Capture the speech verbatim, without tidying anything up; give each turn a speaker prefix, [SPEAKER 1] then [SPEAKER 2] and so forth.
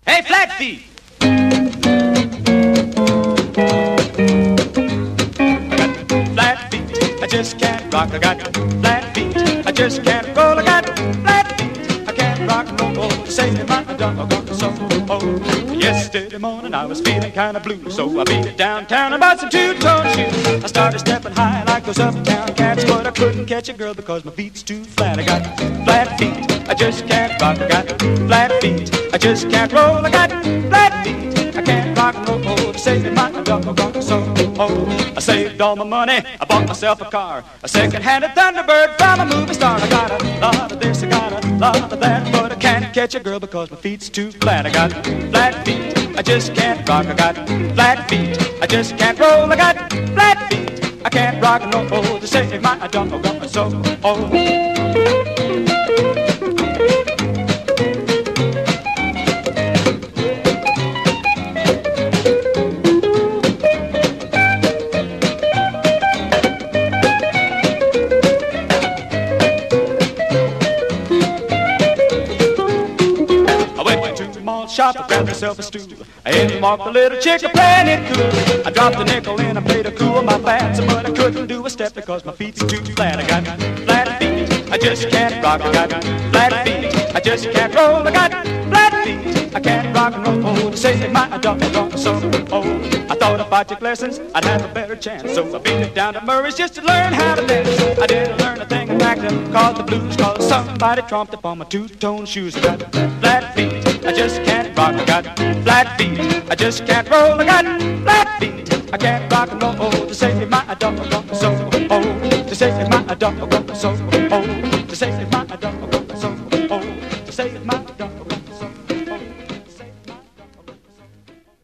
[SPEAKER 1] Hey, flat feet. Flat feet, I just can't rock. I got flat feet, I just can't roll. I got flat feet, I can't rock no more. To save my doggone soul. Oh, yesterday morning I was feeling kind of blue, so I beat it downtown and bought some two-tone shoes. I started stepping high like those uptown cats, but I couldn't catch a girl because my feet's too flat. I got flat feet, I just can't rock. I got flat feet, I just can't roll. I got flat feet, I can't rock no more. To save my doggone soul. Oh, I saved all my money, I bought myself a car, a second-hand Thunderbird from a movie star. I got a lot of this, I got a lot of that, but I can't catch a girl because my feet's too flat. I got flat feet, I just can't rock. I got flat feet, I just can't roll. I got flat feet, I can't rock no more. To save my doggone soul. Oh. Shop, I grabbed myself a stool. I had walked the little chick a playing it cool. I dropped a nickel and I played a cool my fats, but I couldn't do a step because my feet's too flat. I got flat feet, I just can't rock. I got flat feet, I just can't roll. I got flat feet, I can't rock and roll. To save my doggone soul. Oh, I thought if I took lessons, I'd have a better chance. So I beat it down to Murray's just to learn how to dance. I didn't learn a thing in fact, cause the blues, cause somebody tromped upon my two-tone shoes. I got flat feet, I just can't rock. I got flat feet, I just can't roll. I got flat feet, I can't rock and roll. To save my doggone soul. Oh, to save my doggone